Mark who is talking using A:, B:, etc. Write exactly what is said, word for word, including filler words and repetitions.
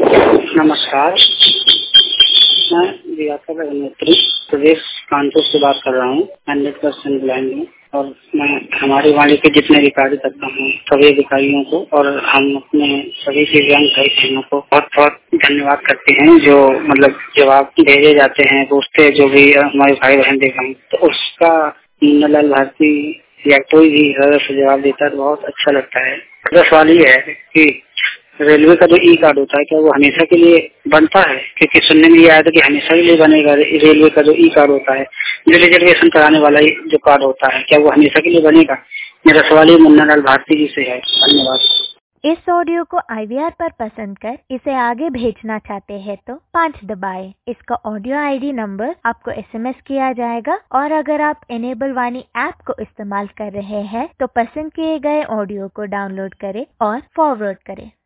A: नमस्कार, मैं दिवाकर अभिनेत्री प्रदेश कानपुर से बात कर रहा हूँ। हंड्रेड परसेंट ब्लाइंड हूँ और मैं हमारी वाणी के जितने भी कार्यकर्ता हूँ सभी अधिकारियों को और हम अपने सभी दिव्यांग भाई बहनों को बहुत बहुत धन्यवाद करते हैं। जो मतलब जवाब भेजे जाते हैं, पूछते जो भी हमारे भाई बहन दिव्यांग, तो उसका नंदलाल भारती या कोई भी जवाब देता है तो बहुत अच्छा लगता है। सवाल ये है कि रेलवे का जो ई कार्ड होता है क्या वो हमेशा के लिए बनता है? क्योंकि सुनने में ये आया था कि हमेशा के लिए बनेगा। रेलवे का जो ई कार्ड होता है, जो रिजर्वेशन कराने वाला जो कार्ड होता है, क्या वो हमेशा के लिए बनेगा? मेरा सवाल ये नंदलाल भारती जी से है। धन्यवाद।
B: इस ऑडियो को आई वी आर पर पसंद कर इसे आगे भेजना चाहते हैं तो पाँच दबाएं। इसका ऑडियो आई डी नंबर आपको एस एम एस किया जाएगा और अगर आप इनेबल वाणी ऐप को इस्तेमाल कर रहे हैं तो पसंद किए गए ऑडियो को डाउनलोड करें और फॉरवर्ड करें।